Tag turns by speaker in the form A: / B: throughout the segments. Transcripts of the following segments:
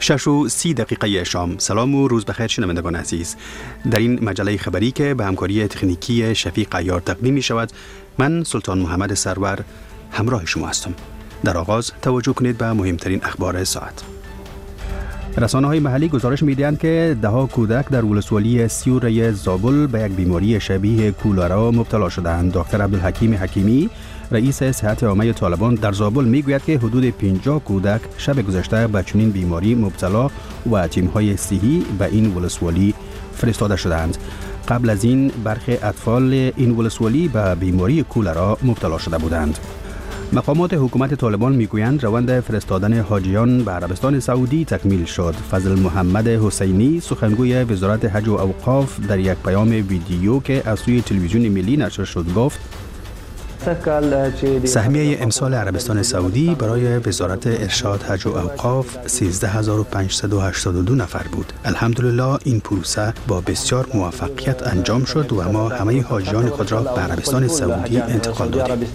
A: 6:30 شام. سلام و روز بخیر شنوندگان عزیز. در این مجله خبری که به همکاری تکنیکی شفیق عیار تقدیم می شود، من سلطان محمد سرور همراه شما هستم. در آغاز توجه کنید به مهمترین اخبار ساعت. رسانه‌های محلی گزارش می‌دهند که ده‌ها کودک در ولسوالی سیوره زابل به یک بیماری شبیه کولرا مبتلا شدند. دکتر عبدالحکیم حکیمی، رئیس صحت عامه طالبان در زابل میگوید که حدود 50 کودک شب گذشته به چنین بیماری مبتلا و تیم‌های صحی به این ولسوالی فرستاده شدند. قبل از این برخی اطفال این ولسوالی به بیماری کولرا مبتلا شده بودند. مقامات حکومت طالبان میگویند روند فرستادن حاجیان به عربستان سعودی تکمیل شد. فضل محمد حسینی، سخنگوی وزارت حج و اوقاف، در یک پیام ویدیو که از سوی تلویزیون ملی نشر شد گفت: سهمیه امسال عربستان سعودی برای وزارت ارشاد حج و اوقاف 13582 نفر بود. الحمدلله این پروسه با بسیار موفقیت انجام شد و ما همه حاجیان خود را به عربستان سعودی انتقال دادیم.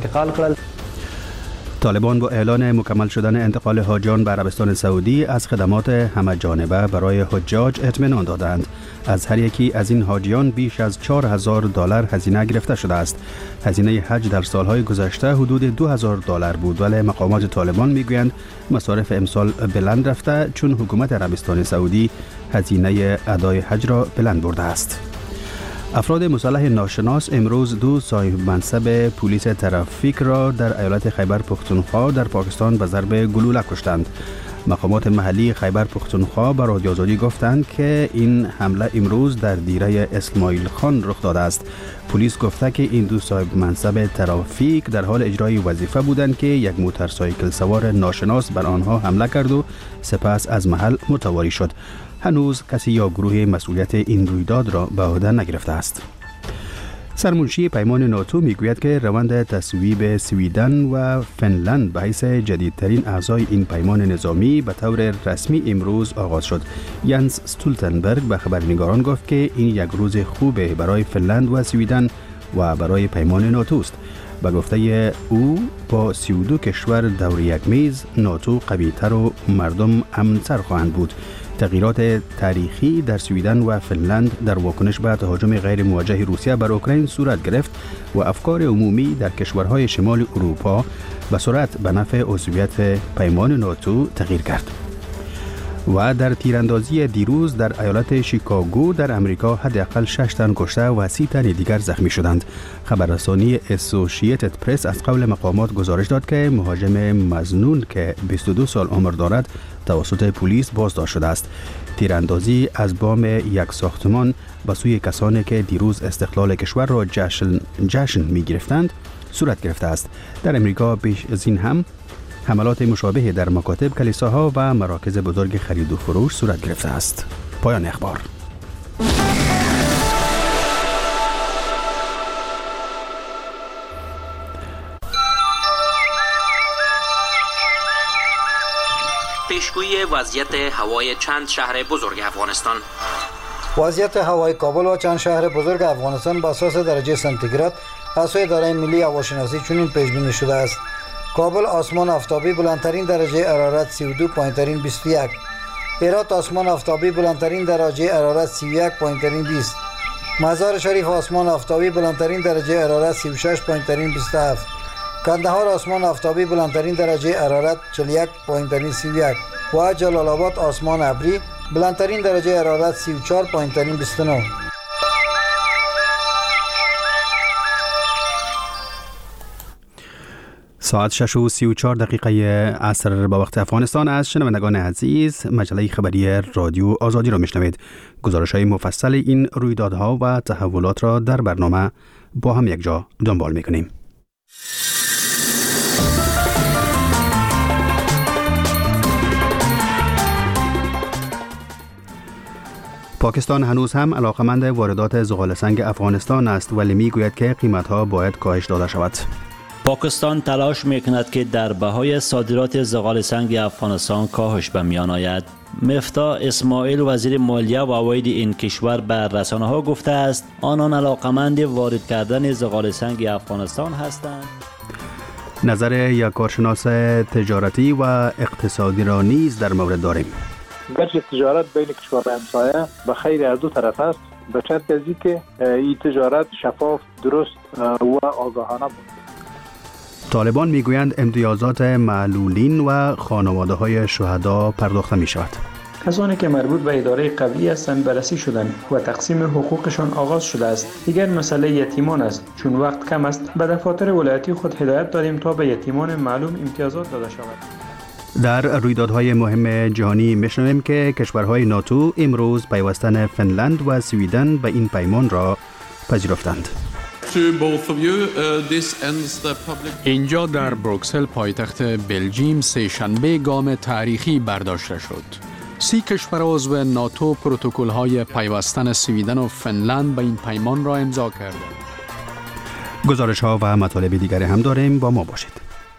A: طالبان با اعلان مکمل شدن انتقال حاجیان به عربستان سعودی از خدمات همه جانبه برای حجاج اطمینان دادند. از هر یکی از این حاجیان بیش از $4000 هزینه گرفته شده است. هزینه حج در سالهای گذشته حدود $2000 بود، ولی مقامات طالبان میگویند مصارف امسال بلند رفته چون حکومت عربستان سعودی هزینه ادای حج را بلند برده است. افراد مسلح ناشناس امروز دو صاحب منصب پلیس ترافیک را در ایالت خیبر پختونخوا در پاکستان به ضرب گلوله کشتند. مقامات محلی خیبر پختونخوا به رادیو آزادی گفتند که این حمله امروز در دیره اسماعیل خان رخ داده است. پلیس گفته که این دو صاحب منصب ترافیک در حال اجرای وظیفه بودند که یک موتورسایکل سوار ناشناس بر آنها حمله کرد و سپس از محل متواری شد. هنوز کسی یا گروه مسئولیت این رویداد را به عهده نگرفته است. سرمنشی پیمان ناتو میگوید که روند تصویب سویدن و فنلند به حیث جدیدترین اعضای این پیمان نظامی به طور رسمی امروز آغاز شد. ینس استولتنبرگ به خبرنگاران گفت که این یک روز خوبه برای فنلند و سویدن و برای پیمان ناتو است. به گفته او با 32 کشور دور یک میز ناتو قوی‌تر و مردم امن‌تر خواهند بود. تغییرات تاریخی در سویدن و فنلند در واکنش به تهاجم غیر موجه روسیه بر اوکراین صورت گرفت و افکار عمومی در کشورهای شمال اروپا به سرعت به نفع عضویت پیمان ناتو تغییر کرد. و در تیراندازی دیروز در ایالت شیکاگو در امریکا حداقل 6 تن کشته و 30 تن دیگر زخمی شدند. خبررسانی اسوسییتد پرس از قول مقامات گزارش داد که مهاجم مظنون که 22 سال عمر دارد توسط پلیس بازداشت شده است. تیراندازی از بام یک ساختمان به سوی کسانی که دیروز استقلال کشور را جشن می گرفتند صورت گرفته است. در امریکا پیش از این هم حملات مشابه در مکاتب، کلیساها و مراکز بزرگ خرید و فروش صورت گرفته است. پایان اخبار.
B: پیشگویی وضعیت هوای چند شهر بزرگ افغانستان.
C: وضعیت هوای کابل و چند شهر بزرگ افغانستان بر اساس درجه سانتیگراد از سوی اداره ملی هواشناسی چنین پیش بینی شده است: کابل آسمان آفتابی، بلندترین درجه حرارت 32، پایینترین 21. هرات آسمان آفتابی، بلندترین درجه حرارت 31، پایینترین 20. مزار شریف آسمان آفتابی، بلندترین درجه حرارت 36، پایینترین 27. کندهار آسمان آفتابی، بلندترین درجه حرارت 41، پایینترین 31. و جلال آباد آسمان ابری، بلندترین درجه حرارت 34، پایینترین 29.
A: ساعت 6:34 عصر با وقت افغانستان است. شنوندگان عزیز، مجله خبری رادیو آزادی را میشنوید. گزارش‌های مفصل این رویدادها و تحولات را در برنامه با هم یک جا دنبال می‌کنیم. پاکستان هنوز هم علاقمند واردات زغال سنگ افغانستان است، ولی میگوید که قیمت‌ها باید کاهش داده شود.
D: پاکستان تلاش میکند که در بهای صادرات زغال سنگ افغانستان کاهش به میان آید. مفتاح اسماعیل، وزیر مالیه و عواید این کشور، به رسانه‌ها گفته است آنان علاقمند وارد کردن زغال سنگ افغانستان هستند.
A: نظر یک کارشناس تجارتی و اقتصادی را نیز در مورد داریم.
E: گرچه تجارت بین کشورهای همسایه به خیر از دو طرف است، به شرط از اینکه این تجارت شفاف، درست و آگاهانه بود.
A: طالبان میگویند امتیازات معلولین و خانواده های شهدا پرداخته می شود.
F: کسانی که مربوط به اداره قبلی هستند بررسی شدند و تقسیم حقوقشان آغاز شده است. دیگر مسئله یتیمان است. چون وقت کم است، به دفاتر ولایتی خود هدایت دادیم تا به یتیمان معلوم امتیازات داده شود.
A: در رویدادهای مهم جهانی میشنویم که کشورهای ناتو امروز پیوستن فنلند و سویدن به این پیمان را پذیرفتند.
G: اینجا در بروکسل پایتخت بلژیم سه‌شنبه گام تاریخی برداشته شد. 30 کشور عضو ناتو پروتکل‌های پیوستن سویدن و فنلند به این پیمان را امضا کردند.
A: گزارش‌ها و مطالب دیگری هم داریم، با ما باشید.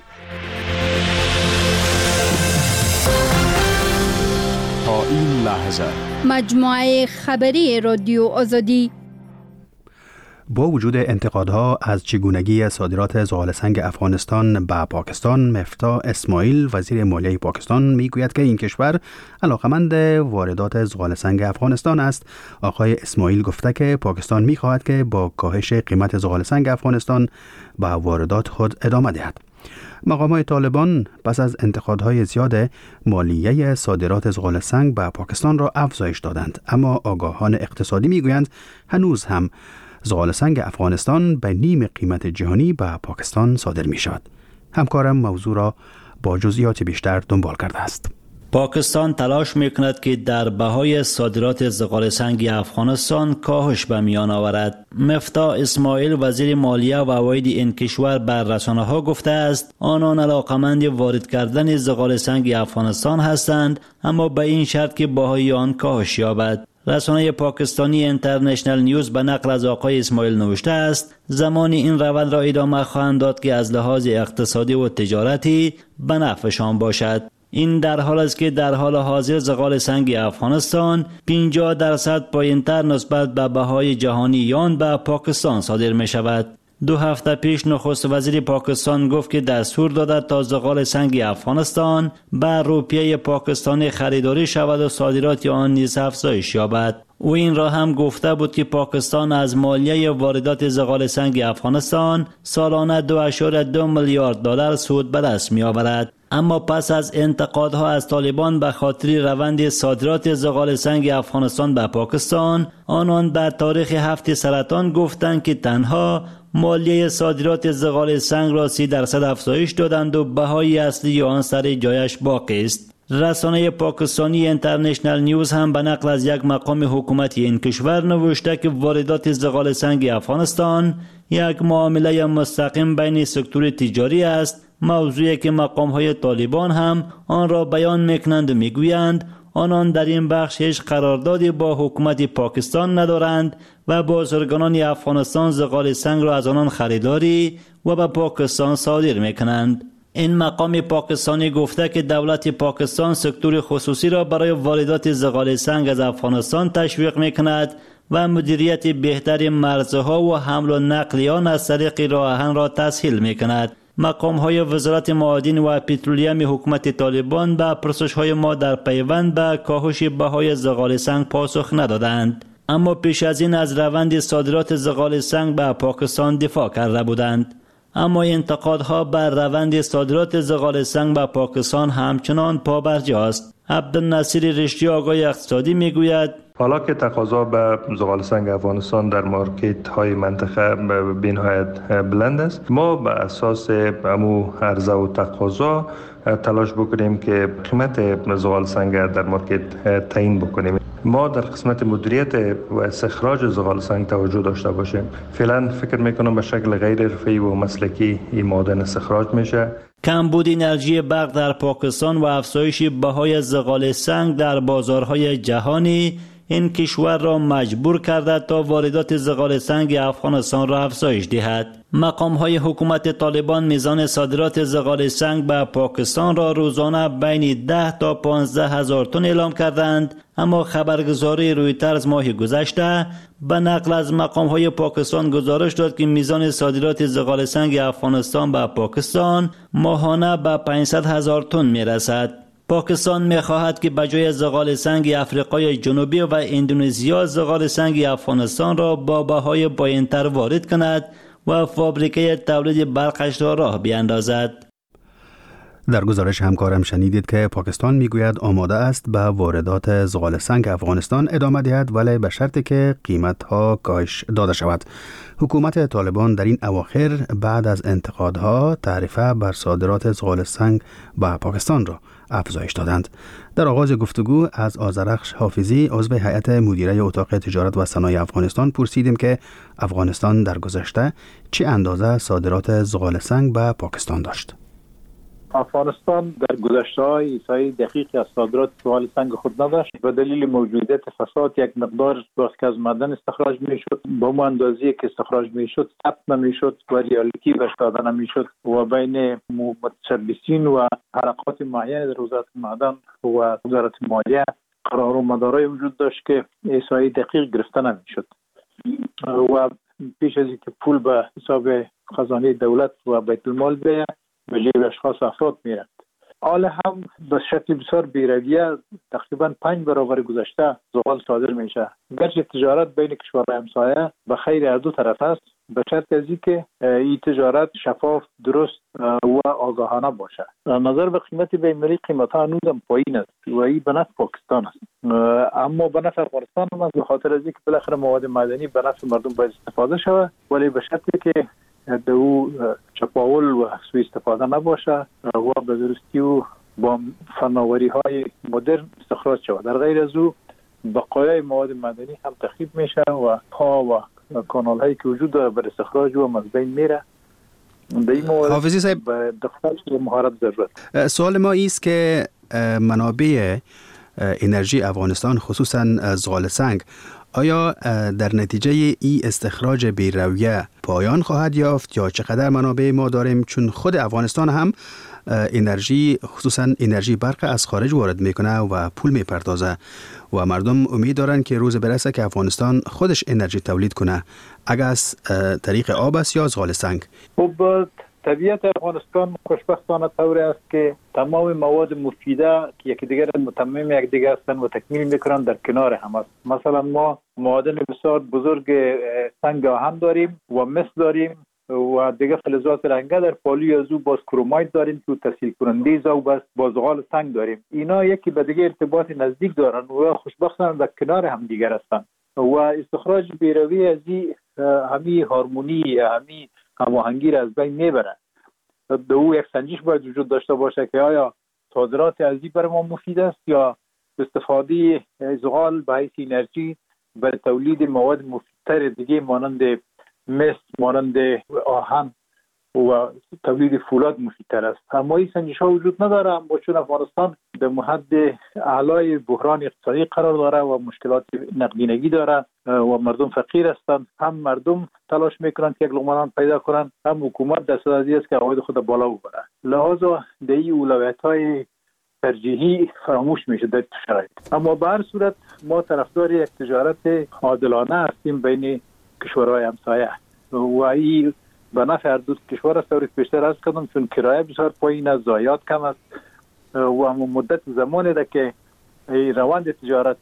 G: تا این لحظه
H: مجموعه خبری رادیو آزادی.
A: با وجود انتقادها از چگونگی صادرات زغال‌سنگ افغانستان به پاکستان، مفتاح اسماعیل وزیر مالیه پاکستان میگوید که این کشور علاقمند واردات زغال‌سنگ افغانستان است. آقای اسماعیل گفته که پاکستان میخواهد که با کاهش قیمت زغال‌سنگ افغانستان به واردات خود ادامه دهد. مقامات طالبان پس از انتقادهای زیاد مالیه صادرات زغال‌سنگ به پاکستان را افزایش دادند، اما آگاهان اقتصادی میگویند هنوز هم زغال‌سنگ افغانستان به نیم قیمت جهانی به پاکستان صادر می شود. همکارم موضوع را با جزئیات بیشتر دنبال کرده است.
D: پاکستان تلاش میکند که در بهای صادرات زغال‌سنگ افغانستان کاهش به میان آورد. مفتاح اسماعیل وزیر مالیه و عواید این کشور بر رسانه‌ها گفته است آنان علاقمند وارد کردن زغال‌سنگ افغانستان هستند، اما به این شرط که بهای آن کاهش یابد. رسانه پاکستانی اینترنشنال نیوز به نقل از آقای اسماعیل نوشته است زمانی این روند را ادامه خواهند داد که از لحاظ اقتصادی و تجارتی به نفعشان باشد. این در حال است که در حال حاضر زغال‌سنگ افغانستان 50% پایین‌تر نسبت به بهای جهانی آن به پاکستان صادر می شود. 2 هفته پیش نخست وزیر پاکستان گفت که دستور داده تا زغال‌سنگ افغانستان به روپیه پاکستانی خریداری شود و صادرات آن نیز افزایش یابد. او این را هم گفته بود که پاکستان از مالیه واردات زغال‌سنگ افغانستان سالانه 2.2 میلیارد دلار سود به دست می آورد. اما پس از انتقادها از طالبان به خاطر روند صادرات زغال‌سنگ افغانستان به پاکستان، آنان در تاریخ 7 سرطان گفتند که تنها مالیه صادرات زغال‌سنگ را 30% افزایش دادند و بهای اصلی آن سر جایش باقی است. رسانه پاکستانی اینترنشنال نیوز هم به نقل از یک مقام حکومتی این کشور نوشته که واردات زغال‌سنگ افغانستان یک معامله مستقیم بین سکتور تجاری است، موضوعی که مقام‌های طالبان هم آن را بیان می‌کنند و می‌گویند آنان در این بخش هیچ قراردادی با حکومت پاکستان ندارند و بازرگانان افغانستان زغال‌سنگ را از آنان خریداری و به پاکستان صادر می‌کنند. این مقام پاکستانی گفته که دولت پاکستان سکتور خصوصی را برای واردات زغال‌سنگ از افغانستان تشویق می‌کند و مدیریت بهتر مرزها و حمل و نقل آن از طریق راه آهن را تسهیل می‌کند. مقام‌های وزارت معادن و پترولیم حکومت طالبان به پرسش‌های ما در پیوند به کاهش بهای زغال‌سنگ پاسخ ندادند، اما پیش از این از روند صادرات زغال‌سنگ به پاکستان دفاع کرده بودند. اما انتقادها بر روند صادرات زغال‌سنگ به پاکستان همچنان پابرجاست. عبدالناصر رشدی آقای اقتصادی میگوید
I: حالا که تقاضا به زغال‌سنگ افغانستان در مارکت های منطقه به نهایت بلند است، ما به اساس همو عرضه و تقاضا تلاش بکنیم که قیمت زغال‌سنگ در مارکت تعیین بکنیم. ما در قسمت مدیریت و استخراج زغال‌سنگ توجه داشته باشیم. فعلا فکر میکنم به شکل غیر حرفه‌ای و مسلکی این معدن استخراج میشه.
D: کمبود انرژی برق در پاکستان و افزایش بهای زغال‌سنگ در بازارهای جهانی این کشور را مجبور کرده تا واردات زغال‌سنگ افغانستان را افزایش دهد. مقام‌های حکومت طالبان میزان صادرات زغال‌سنگ به پاکستان را روزانه بین 10 تا 15 هزار تن اعلام کردند، اما خبرگزاری رویترز ماه گذشته به نقل از مقام‌های پاکستان گزارش داد که میزان صادرات زغال‌سنگ افغانستان به پاکستان ماهانه به 500 هزار تن میرسد. پاکستان می‌خواهد که بجای زغال سنگ افریقای جنوبی و اندونزیا زغال سنگ افغانستان را با بهای پایین‌تر وارد کند و فابریکه تولید برقش را راه بیاندازد.
A: در گزارش همکارم شنیدید که پاکستان میگوید آماده است به واردات زغال سنگ افغانستان ادامه دهد، ولی به شرطی که قیمت‌ها کاهش داده شود. حکومت طالبان در این اواخر بعد از انتقادها تعرفه بر صادرات زغال سنگ به پاکستان را افزایش دادند. در آغاز گفتگو از آذرخش حافظی عضو هیئت مدیره اتاق تجارت و صنایع افغانستان پرسیدیم که افغانستان در گذشته چه اندازه صادرات زغال سنگ به پاکستان داشت.
E: افغانستان در گذشته‌های ایسایی دقیقی از صادرات زغال سنگ خود نداشت. به دلیل موجودیت فساد یک مقدار وقتی از معدن استخراج میشد با اون اندازه‌ای که استخراج میشد ثبت نمیشد و ریالیتی بهش داده نمیشد و بین متشبثین و حرکات معین در وزارت معدن و وزارت مالیه قرار و مدارای وجود داشت که ایسایی دقیق گرفته نمیشد و پیش از اینکه پول به حساب خزانه دولت و بیت المال بیاید به جیب اشخاص افراد میرند. حال هم به شکل بسیار بی‌رویه تقریبا 5 برابر گذشته زغال صادر میشه. گرچه تجارت بین کشورهای همسایه به خیر هر دو طرف است، به شرط از اینکه این تجارت شفاف، درست و آگاهانه باشه. نظر به قیمت بین‌المللی قیمت‌ها هنوز پایین است و این به نفع پاکستان است، اما به نفع افغانستان هم است، به خاطر از اینکه بالاخره مواد معدنی به نفع مردم باید استفاده شود، ولی به شرطی که دو چپاول و سوء استفاده نباشه و به درستی و با فناوری‌های مدرن استخراج شود. در غیر از او بقایای مواد معدنی هم تخریب میشه و پا و کانال‌هایی که وجود داره بر استخراج و از بین میره. در این مورد
A: حافظی صاحب
E: به دقت و مهارت ضرورت.
A: سوال ما است که منابع انرژی افغانستان خصوصا زغال سنگ آیا در نتیجه ای استخراج بی‌رویه پایان خواهد یافت یا چقدر منابع ما داریم؟ چون خود افغانستان هم انرژی خصوصا انرژی برق از خارج وارد میکنه و پول میپردازه و مردم امید دارن که روز برسه که افغانستان خودش انرژی تولید کنه، اگر از طریق آب است یا زغال سنگ.
E: خب طبیعت افغانستان خوشبختانه طوری است که تمام مواد مفیده که یکی دیگر متمم یک دیگر هستند و تکمیل میکنن در کنار هم است. مثلا ما معادن بسیار بزرگ سنگ آهن داریم و مس داریم و دیگه فلزات رنگه در پالوی از او باز کرومایت داریم که تسهیل کننده ذوب است، با زغال سنگ داریم. اینا یکی به دیگه ارتباط نزدیک دارن و خوشبختانه در کنار هم دیگر هستند و استخراج بی‌رویه از همی هارمونی همی هماهنگی را از بین میبره. دو یک سنجش باید وجود داشته باشه که آیا صادرات از این برای ما مفید است یا استفاده زغال به حیث انرژی برای تولید مواد مفیدتر دیگه مانند مس، مانند آهن و تولید فولاد مفیدتر است. اما این سنجش ها وجود نداره، اما چون افغانستان در حد اعلای بحران اقتصادی قرار داره و مشکلات نقدینگی داره و مردم فقیر هستند، هم مردم تلاش میکنند که یک لقمه نان پیدا کنند، هم حکومت دست از است که عواید خود بالا ببره. لحاظا در این اولویت‌های ترجیحی فراموش میشه در شرایط. اما به هر صورت ما طرفدار یک تجارت عادلانه هستیم بین کشورهای همسایه و این به نفع هر دو کشور است. طوری بیشتر از کردم چون کرایه بسیار پایین است، ضایعات کم است و مدت زمانی ده که روند تجارت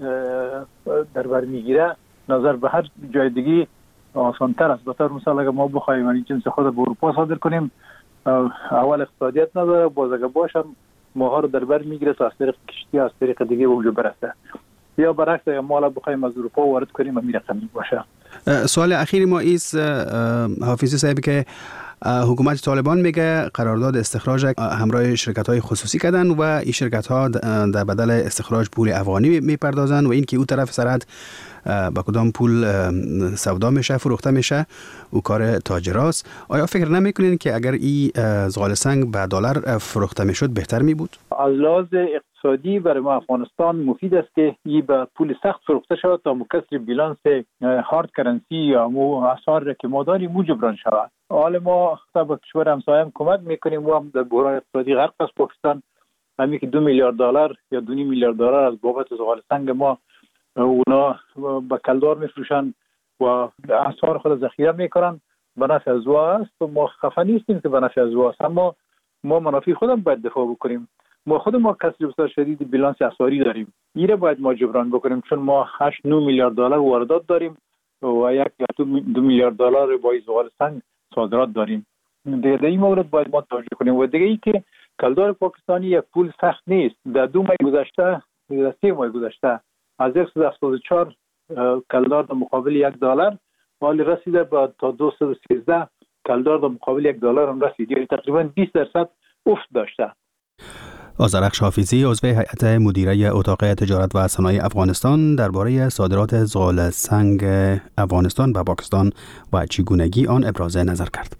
E: در بر میگیره نظر به هر جای دیگه آسان‌تر است. بطور مثال اگر ما بخوایم این جنس خود به اروپا صادر کنیم، اول اقتصادیت نداره، باز اگر باشم ماها رو در بر میگیره تا از طریق کشتی از طریق دیگه وجود برسه، یا برعکس اگر ما بخوایم از اروپا وارد کنیم همین رقم باشه.
A: سوال اخیر ما ایست حافظی صاحب که حکومت طالبان میگه قرارداد استخراج همراه شرکت‌های خصوصی کردن و این شرکت‌ها در بدل استخراج پول افغانی میپردازن و این که او طرف سرحد با کدام پول سودا میشه فروخته میشه او کار تاجراست. آیا فکر نمیکنین که اگر این زغال سنگ به دلار فروخته میشد بهتر می بود؟
E: از لحاظ اقتصادی برای ما افغانستان مفید است که این به پول سخت فروخته شود تا مکسر بیلانس هارد کرنسی یا اسعار که ما داریم جبران شود. حال ما به کشور همسایه هم کمک میکنیم و هم در بحران اقتصادی غرق است پاکستان. همین که $2 میلیارد یا $2.5 میلیارد از بابت زغال سنگ ما اونا به کلدار میفروشن و اسعار خود ذخیره میکنن، به نفع ازوا است و ما خفه نیستیم که به نفع ازوا است، اما ما منافع خودم باید دفاع بکنیم خود ما کسری بسیار شدید بیلانس اسعاری داریم. ایره باید ما جبران بکنیم، چون ما 8-9 میلیارد دلار واردات داریم و 1-2 میلیارد دلار با زغال سنگ صادرات داریم. دیگه در این مورد باید ما توجه کنیم. و دیگه ای که کلدار پاکستانی یک پول سخت نیست. در 2 ماه گذشته، در 3 ماه گذشته از 174 کلدار در مقابل $1 حالی رسیده تا 213 کلدار در مقابل $1 هم رسید. یعنی تقریبا 20% افت داشته.
A: آذرخش حافظی عضو هیئت مدیره اتاق تجارت و صنایع افغانستان درباره صادرات زغال سنگ افغانستان به پاکستان و چگونگی آن ابراز نظر کرد.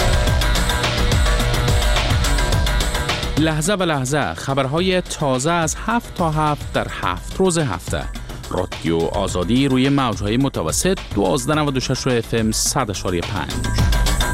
J: لحظه به لحظه خبرهای تازه از 7 تا 7 در 7 روز هفته. رادیو آزادی روی موجهای متوسط 1296 FM 100.5.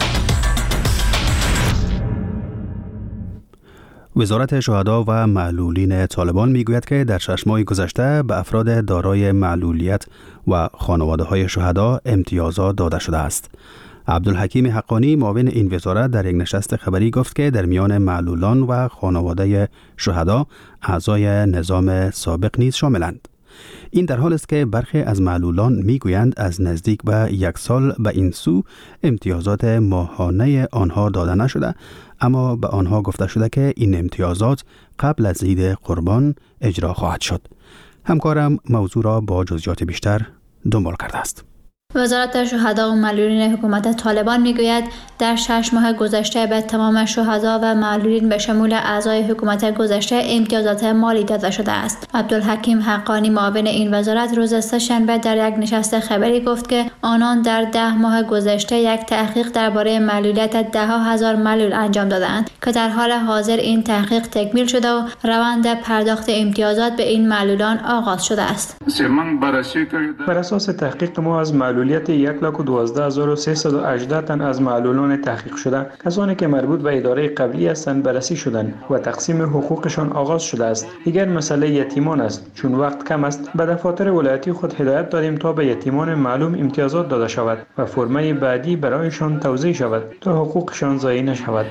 A: وزارت شهدا و معلولین طالبان میگوید که در 6 ماه گذشته به افراد دارای معلولیت و خانواده‌های شهدا امتیازات داده شده است. عبدالحکیم حقانی معاون این وزارت در یک نشست خبری گفت که در میان معلولان و خانواده شهدا اعضای نظام سابق نیز شاملند. این در حال است که برخی از معلولان میگویند از نزدیک به 1 سال به این سو امتیازات ماهانه آنها داده نشده، اما به آنها گفته شده که این امتیازات قبل از عید قربان اجرا خواهد شد. همکارم موضوع را با جزئیات بیشتر دنبال کرده است.
K: وزارت شهدا و معلولین حکومت طالبان میگوید در 6 ماه گذشته به تمام شهدا و معلولین به شمول اعضای حکومت گذشته امتیازات مالی داده شده است. عبدالحکیم حقانی معاون این وزارت روز سه‌شنبه در یک نشست خبری گفت که آنان در 10 ماه گذشته یک تحقیق درباره معلولیت 10,000 معلول انجام دادند که در حال حاضر این تحقیق تکمیل شده و روند پرداخت امتیازات به این معلولان آغاز شده است.
F: بر اساس تحقیق ما از معلولیت 1,12,318 تن از معلولان تحقیق شده کسانی که مربوط به اداره قبلی هستند بررسی شدند و تقسیم حقوقشان آغاز شده است. دیگر مسئله یتیمان است. چون وقت کم است به دفاتر ولایتی خود هدایت دادیم تا به یتیمان معلوم امتیازات داده شود و فرمه بعدی برایشان توزیع شود تا حقوقشان ضایع نشود.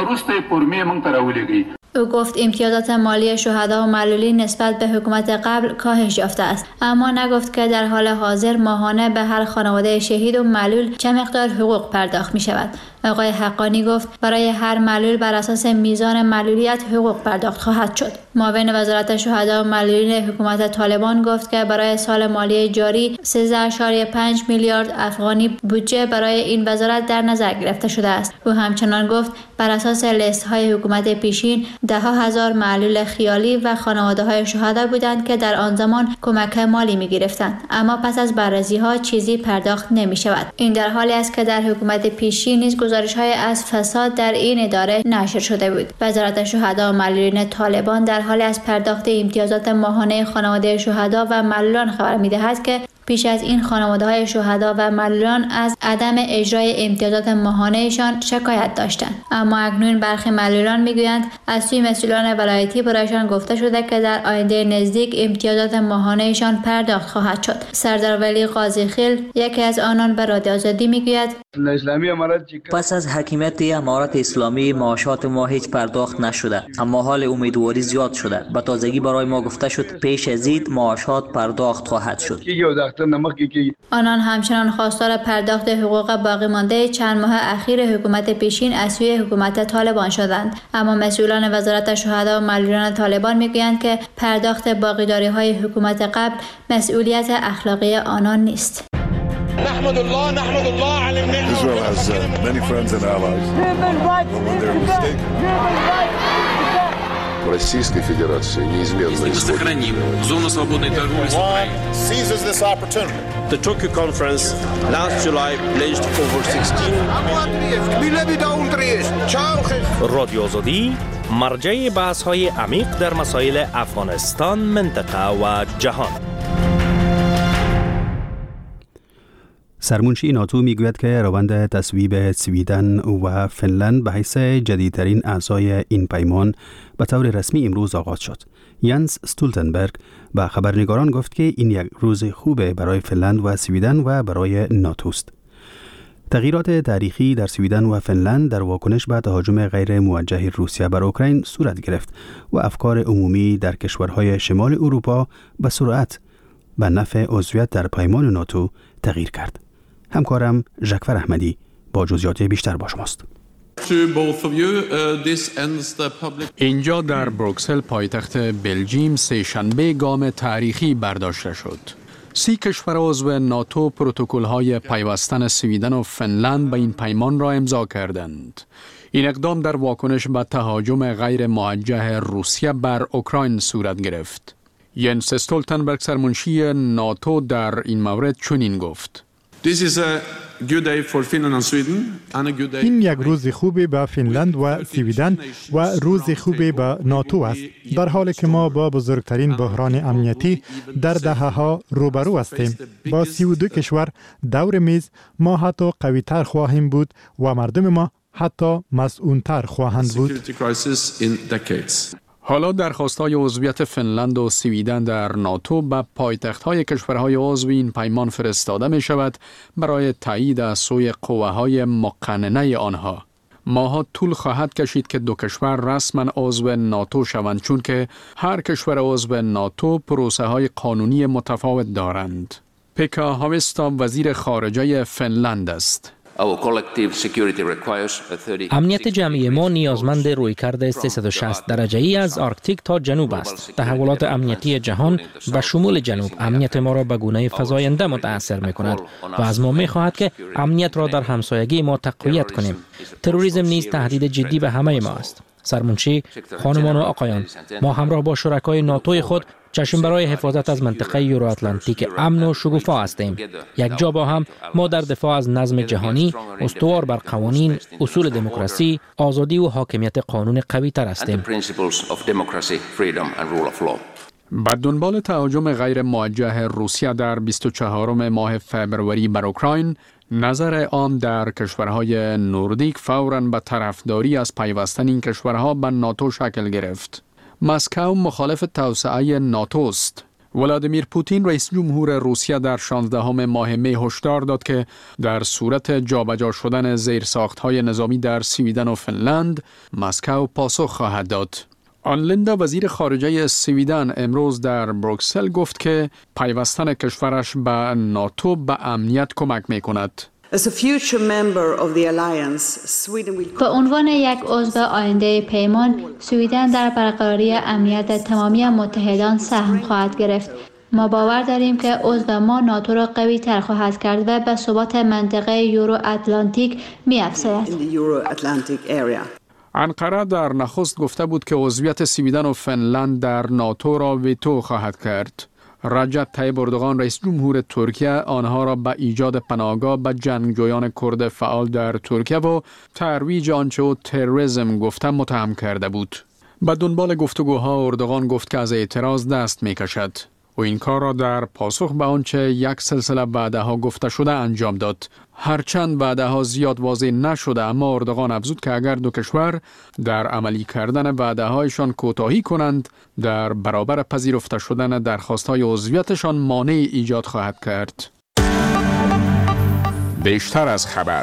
K: او گفت امتیازات مالی شهدا و معلولین نسبت به حکومت قبل کاهش یافته است، اما نگفت که در حال حاضر ماهانه به هر خانواده شهید و معلول چه مقدار حقوق پرداخت می شود. آقای حقانی گفت برای هر معلول بر اساس میزان معلولیت حقوق پرداخت خواهد شد. معاون وزارت شهدا و معلولین حکومت طالبان گفت که برای سال مالی جاری 13.5 میلیارد افغانی بودجه برای این وزارت در نظر گرفته شده است. او همچنان گفت بر اساس لیست های حکومت پیشین 10,000 معلول خیالی و خانواده های شهدا بودند که در آن زمان کمک مالی می گرفتند، اما پس از بررسی ها چیزی پرداخت نمی شود. این در حالی است که در حکومت پیشین نیز گزارش‌های از فساد در این اداره نشر شده بود. وزارت شهدا و معلولین طالبان در حال از پرداخت امتیازات ماهانه خانواده شهدا و معلولان خبر می‌دهد که پیش از این خانواده‌های شهدا و معلولان از عدم اجرای امتیازات ماهانه‌شان شکایت داشتند، اما اکنون برخی معلولان میگویند از سوی مسئولان ولایتی برایشان گفته شده که در آینده نزدیک امتیازات ماهانه‌شان پرداخت خواهد شد. سردار ولی قاضی خیل یکی از آنان به رادیو آزادی میگوید
L: پس از حاکمیت امارت اسلامی معاشات ما هیچ پرداخت نشده، اما حال امیدواری زیاد شده. به تازگی برای ما گفته شد پیش از عید معاشات پرداخت خواهد شد.
K: آنان همچنان خواستار پرداخت حقوق باقی مانده چند ماه اخیر حکومت پیشین از سوی حکومت طالبان شدند، اما مسئولان وزارت شهدا و معلولان طالبان میگویند که پرداخت باقیداری‌های حکومت قبل مسئولیت اخلاقی آنان نیست.
M: نحمد الله على النعمة. Israel has many friends and allies. When they're mistaken. Российской Федерации неизменно
B: сохраним зону свободной торговли с Украиной.
M: Seizes this opportunity.
N: The Tokyo conference last July pledged over 16
O: رادیو آزادی مرجع بحث‌های عمیق در مسائل افغانستان، منطقه و جهان.
A: سرمنشی ناتو میگوید که روند تصویب سویدن و فنلند به حیث جدیدترین اعضای این پیمان به طور رسمی امروز آغاز شد. ینس استولتنبرگ به خبرنگاران گفت که این یک روز خوبه برای فنلند و سویدن و برای ناتو است. تغییرات تاریخی در سویدن و فنلند در واکنش به تهاجم غیر موجه روسیه بر اوکراین صورت گرفت و افکار عمومی در کشورهای شمال اروپا به سرعت به نفع عضویت در پیمان ناتو تغییر کرد. همکارم ژکفر احمدی با جزئیات بیشتر با شماست.
G: اینجا در بروکسل پایتخت بلژیم سه‌شنبه گام تاریخی برداشته شد. 30 کشور عضو ناتو پروتکل‌های پیوستن سویدن و فنلند به این پیمان را امضا کردند. این اقدام در واکنش به تهاجم غیر موجه روسیه بر اوکراین صورت گرفت. ینس استولتنبرگ سرمنشی ناتو در این مورد چنین گفت:
P: این یک روز خوبی به فنلند و سویدن و روز خوبی به ناتو است، در حالی که ما با بزرگترین بحران امنیتی در دهه‌ها روبرو هستیم. با 32 کشور دور میز ما حتی قوی‌تر خواهیم بود و مردم ما حتی مسئول‌تر خواهند بود.
G: حالا درخواست‌های عضویت فنلند و سویدن در ناتو به پایتخت‌های کشورهای عضو این پیمان فرستاده می‌شود برای تایید از سوی قوه‌های مقننه آنها. ماها طول خواهد کشید که دو کشور رسما عضو ناتو شوند، چون که هر کشور عضو ناتو پروسه‌های قانونی متفاوت دارند. پکا هاویستا وزیر خارجه فنلند است.
Q: امنیت جمعی ما نیازمند رویکرد 360 درجه‌ای از آرکتیک تا جنوب است. تحولات امنیتی جهان و شمول جنوب امنیت ما را به گونه فزاینده متأثر می‌کند و از ما می‌خواهد که امنیت را در همسایگی ما تقویت کنیم. تروریسم نیز تهدید جدی به همه ما است. سرمنشی، خانمان و آقایان، ما همراه با شرکای ناتوی خود چشم برای حفاظت از منطقه یورو اتلانتیک امن و شکوفا هستیم. یک جا با هم ما در دفاع از نظم جهانی استوار بر قوانین، اصول دموکراسی، آزادی و حاکمیت قانون قوی تر هستیم.
G: با دنبال تهاجم غیر موجه روسیه در 24 ماه فبروری بر اوکراین، نظر عام در کشورهای نوردیک فوراً به طرفداری از پیوستن این کشورها به ناتو شکل گرفت. مسکو مخالف توسعه ناتو است. ولادیمیر پوتین رئیس جمهور روسیه در 16 ماه می هشدار داد که در صورت جابجا شدن زیرساخت‌های نظامی در سویدن و فنلند، مسکو پاسخ خواهد داد. آنلیندا وزیر خارجه سویدن امروز در بروکسل گفت که پیوستن کشورش به ناتو به امنیت کمک می‌کند.
K: به عنوان یک عضو آینده پیمان، سویدن در برقراری امنیت تمامی متحدان سهم خواهد گرفت. ما باور داریم که عضو ما ناتو را قوی تر خواهد کرد و به ثبات منطقه یورو اتلانتیک می افزاید.
G: انقره در نخست گفته بود که عضویت سویدن و فنلند در ناتو را ویتو خواهد کرد. رجب طیب اردوغان رئیس جمهور ترکیه آنها را به ایجاد پناهگاه به جنگجویان کرد فعال در ترکیه و ترویج آنچه او تروریسم گفته متهم کرده بود. به دنبال گفتگوها اردوغان گفت که از اعتراض دست میکشد. و این کار را در پاسخ به آنچه یک سلسله وعده‌ها گفته شده انجام داد. هرچند وعده‌ها زیاد واضح نشده، اما اردوغان افزود که اگر دو کشور در عملی کردن وعده‌هایشان کوتاهی کنند، در برابر پذیرفته شدن درخواست‌های عضویتشان مانعی ایجاد خواهد کرد.
J: بیشتر از خبر.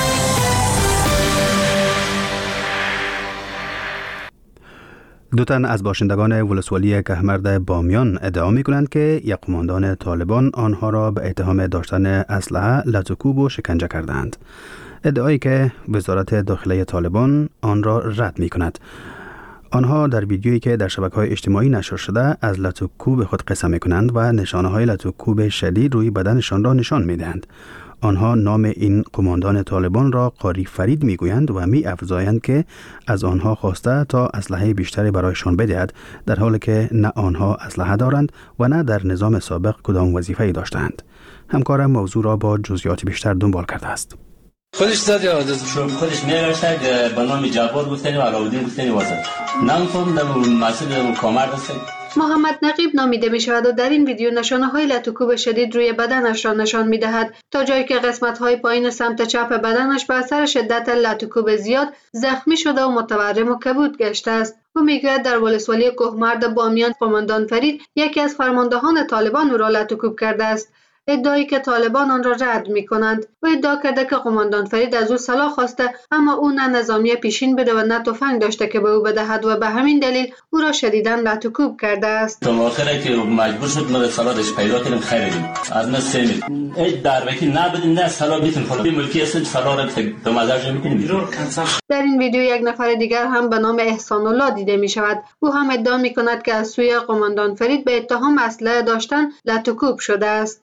A: دو تن از باشندگان ولسوالی کهمرد بامیان ادعا می‌کنند که یک قماندان طالبان آنها را به اتهام داشتن اسلحه لطوکوب و شکنجه کردند. ادعایی که وزارت داخلی طالبان آن را رد می‌کند. آنها در ویدیویی که در شبکه‌های اجتماعی نشر شده از لطوکوب خود قصه می‌کنند و نشانه‌های لطوکوب شدید روی بدنشان را نشان می‌دهند. آنها نام این قماندان طالبان را قاری فرید میگویند و می‌افزایند که از آنها خواسته تا اسلحه بیشتری برایشان بدهد، در حالی که نه آنها اسلحه دارند و نه در نظام سابق کدام وظیفه‌ای داشتند. همکارم موضوع را با جزئیات بیشتر دنبال کرده است.
R: خودش زد یا خودش نوشته به نام جعفر گفتنی و علاودین گفتنی واسه نام فهم در مسئله کامر هست.
S: محمد نقیب نامیده می شود و در این ویدیو نشانه های لطوکوب شدید روی بدنش را نشان می دهد، تا جایی که قسمت های پایین سمت چپ بدنش به اثر شدت لطوکوب زیاد زخمی شده و متورم و کبود گشته است. او میگوید در ولسوالی کهمرد بامیان قماندان فرید یکی از فرماندهان طالبان او را لطوکوب کرده است. ادعایی که طالبان آن را رد می‌کنند. او ادعا کرده که قماندان فرید از او سلاح خواسته، اما او نه نظامی پیشین بده و نه تفنگ داشته که به او بدهد و به همین دلیل او را شدیداً لط و کوب کرده است.
R: تا آخره که مجبور شد ما سلاحش پیدا کنیم خیر بدیم. از ما سیمی هیچ دروکی نبودیم، نه سلاح بیتیم خلاص ملکی است، سلاح را به مزاج می‌کنیم.
S: در این ویدیو یک نفر دیگر هم به نام احسان الله دیده می شود. او هم ادعا می کند که از سوی قماندان فرید به اتهام اسلحه داشتن لط و کوب شده است.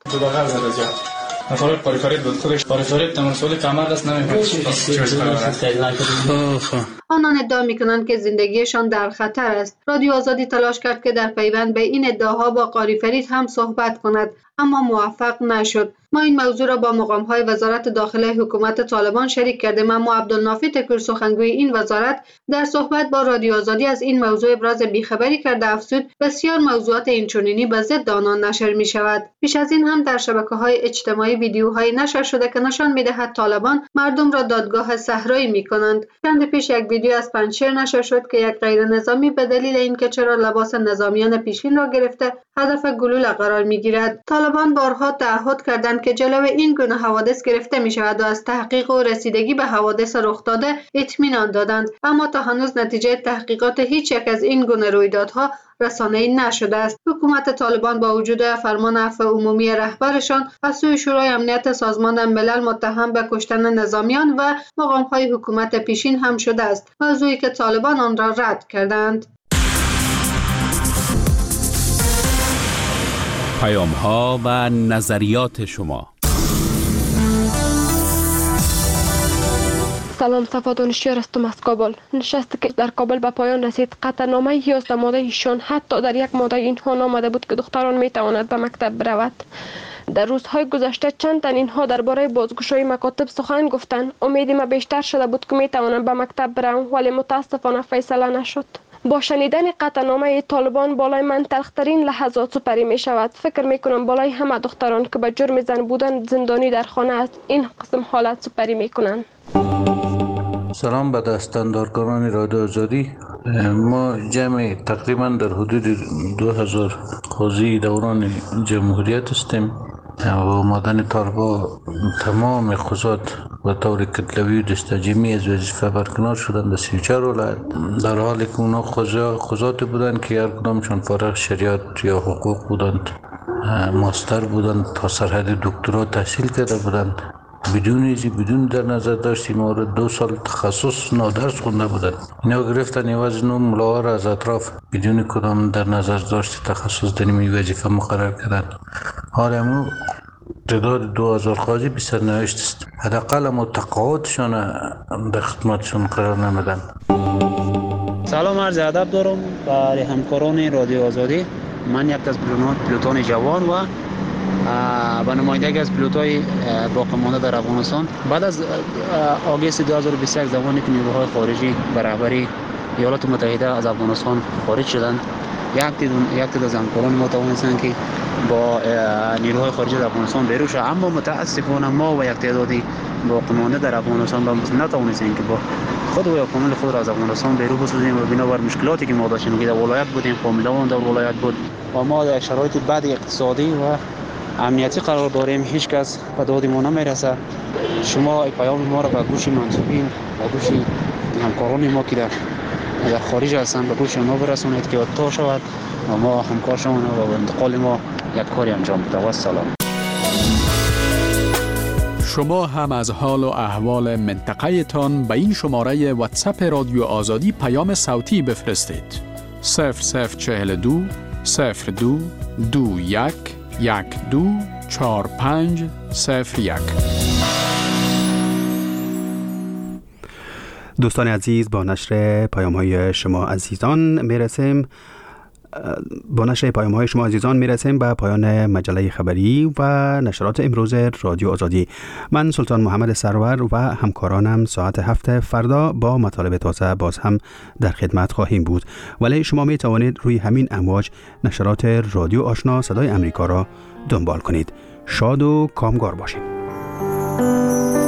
S: آنان ادعا می کنند که زندگیشان در خطر است. رادیو آزادی تلاش کرد که در پیوند به این ادعاها با قاری فرید هم صحبت کند، اما موفق نشد. ما این موضوع را با مقام‌های وزارت داخله حکومت طالبان شریک کردیم، اما عبدالنافی تکور سخنگوی این وزارت در صحبت با رادیو آزادی از این موضوع ابراز بیخبری کرده افزود بسیار موضوعات اینچنینی به ضد آنان نشر می شود. پیش از این هم در شبکه‌های اجتماعی ویدیوهایی نشر شده که نشان می‌دهد طالبان مردم را دادگاه صحرایی می‌کنند. چند پیش یک ویدیو از پنجشیر نشر شد که یک غیر نظامی به دلیل اینکه چرا لباس نظامیان پیشین را گرفته هدف گلوله قرار می‌گیرد. طالبان بارها تعهد کردند که جلوی این گونه حوادث گرفته می شود و از تحقیق و رسیدگی به حوادث رخ داده اطمینان دادند، اما تا هنوز نتیجه تحقیقات هیچ یک از این گونه رویدادها رسانه‌ای نشده است. حکومت طالبان با وجود فرمان عفو عمومی رهبرشان از سوی شورای امنیت سازمان ملل متهم به کشتن نظامیان و مقام‌های حکومت پیشین هم شده است، موضوعی که طالبان آن را رد کردند.
J: پیام‌ها و نظریات شما.
T: سلام، صفا دانشیار هستم از کابل. نشستی که در کابل به پایان رسید. قطعنامه 11 ماده ایشان حتی در یک ماده اینها نامده بود که دختران می تواند به مکتب برود. در روزهای گذشته چند تن اینها درباره بازگشایی مکاتب سخن گفتند. امید ما بیشتر شده بود که می توانم به مکتب برم، ولی متاسفانه فیصله نشد. با شنیدن قطعنامه طالبان بالای من تلخترین لحظات سپری می شود. فکر می کنم بالای همه دختران که به جرم زن بودن زندانی در خانه است این قسم حالت سپری می کنند.
U: سلام به دستاندارکاران رادیو آزادی. ما جمع تقریبا در حدود 2000 قاضی دوران جمهوریت هستیم و آمدن طالبان تمام قضات به طور کتلوی و دستجیمی از وظیفه برکنار شدند. 34 ولایت در حالی که اونا قضات بودند که هر کدامشان فارغ شریعت یا حقوق بودند، ماستر بودند، تا سرحد دکترا تحصیل کرده بودند. بدون در نظر داشتیم ما 2 سال تخصص نادرس خونده بودند. اینا گرفتن عوض نو ملاها را از اطراف بدون کدام در نظر داشت تخصص در این وظیفه مقرر کردند. حالا ما تعداد 2000 قاضی بی سرنوشت است. حداقل ما تقاعدشان در خدمتشون قرار نمیدن.
V: سلام، عرض ادب دارم برای همکاران رادیو آزادی. من یک از پیلوتان جوان و با نمایندگی از پیلوت‌های باقی مانده در افغانستان بعد از آگوست 2021 زمانی که نیروهای خارجی به رهبری ایالات متحده از افغانستان خارج شدند، یک تعداد از همکاران ما توانستند که با نیروهای خارجی در افغانستان بیرون شوند، اما متاسفانه ما و یک تعدادی باقی مانده در افغانستان نتوانستیم که با خود و کامل خود را از افغانستان بیرون بسازیم و بنابر مشکلاتی که ما داشتیم که در ولایت بودیم، فامیلمون در ولایت بود و ما در شرایط بد اقتصادی و امنیتی قرار داریم، هیچ کس به داد ما نمیرسه. شما پیام ما را به گوش منصوبین، به گوش همکاران ما که در خارج هستند به گوش ما برسونید که تا شود و ما همکار شما و انتقال ما یک کاری انجام بده. سلام.
G: شما هم از حال و احوال منطقه تان به این شماره واتساپ رادیو آزادی پیام صوتی بفرستید. 0042 02 21 124501.
A: دوستان عزیز، با نشر پیام‌های شما عزیزان میرسیم. به پایان مجله خبری و نشرات امروز رادیو آزادی. من سلطان محمد سرور و همکارانم ساعت 7 فردا با مطالب تازه باز هم در خدمت خواهیم بود، ولی شما می توانید روی همین امواج نشرات رادیو آشنا صدای امریکا را دنبال کنید. شاد و کامگار باشید.